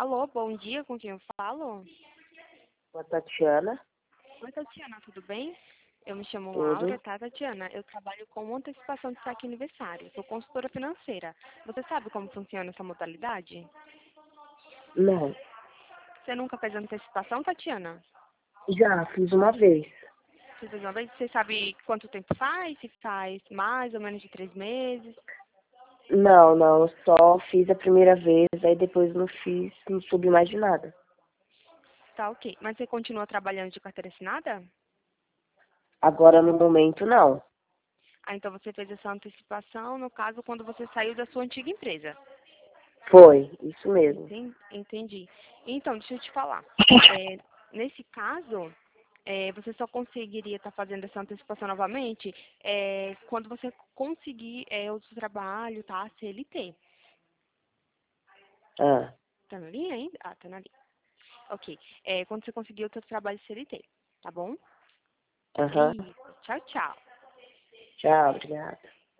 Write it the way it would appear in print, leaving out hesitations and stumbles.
Alô, bom dia, com quem eu falo? Com a Tatiana, Oi, Tatiana, tudo bem? Eu me chamo Laura, tudo. tá, Tatiana? Eu trabalho com antecipação de saque aniversário. Sou consultora financeira. Você sabe como funciona essa modalidade? Não, Você nunca fez antecipação, Tatiana? já fiz uma vez. Você fez uma vez? Você sabe quanto tempo faz? Se faz mais ou menos de 3 meses? Não, eu só fiz a primeira vez, aí depois não fiz, não soube mais de nada. Tá, ok. Mas você continua trabalhando de carteira assinada? Agora no momento não. Ah, então você fez essa antecipação, no caso, quando você saiu da sua antiga empresa. Foi, isso mesmo. Entendi. Então, deixa eu te falar. Nesse caso, você só conseguiria estar fazendo essa antecipação novamente quando você conseguir outro trabalho, tá? CLT. Ah, Tá na linha ainda? Ah, tá na linha. Ok. Quando você conseguir outro trabalho CLT, tá bom? É aham. isso. Tchau, tchau. Tchau, obrigada.